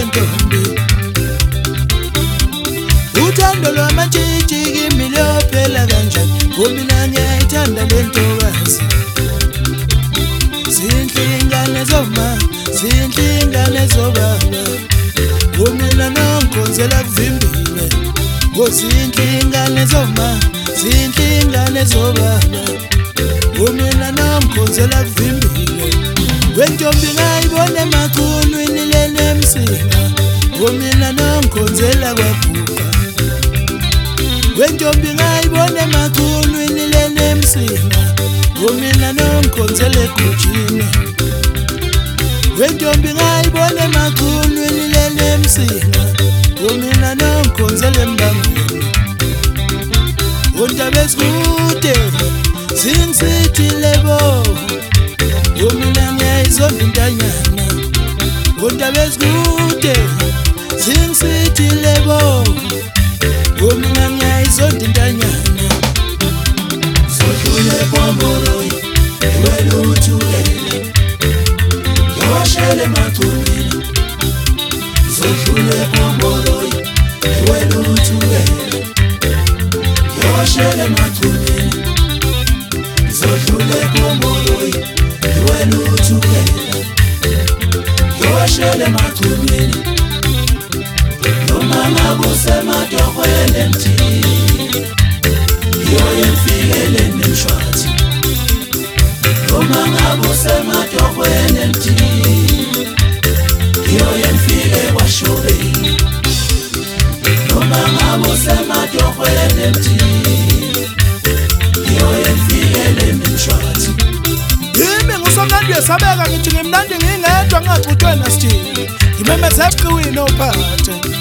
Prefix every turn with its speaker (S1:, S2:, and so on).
S1: ntombi uthando lwamatshitshi kimi luyophela kanjani mina ngiyayithanda le ntokazi zinhle ingane zoma zinhle ingane zobaba mina nongikhonzela kuvimbile zinhle ingane zoma zinhle ingane zobaba mina nongikhonzela kuvimbile wentombi ngayibona emakhulwini lenemsinga mina nongikhonzela kwaguqa wentombi ngayibona emakhulwini lenemsinga mina nongikhonzela egujini wentombi ngayibona emakhulwini lenemsinga mina nongikhonzela embangweni undaba ezikude zingisithile bo mina ngiyayizonda intanyana undaba ezikude zingisithile bo mina ngiyayizonda intanyana zodlule kwamoroyi iweluthulele yawashele emathulwini zodlule kwamoroyi iweluthulele yawashele emathulwini zodlule kwamoroyi iweluthulele yawashele emathulwini noma ngabusematohwele mthini yoyemfikele nemshwathi noma ngabusematohwele mthini yoyemfike kwashobeni noma ngabusematohwele mthini yoyemfikele nemshwathi yimi ngusomnandi wesabeka ngithi ngimnandi ngingedwa ngacuthwe nasithini ngimemeza eqiwini ophathe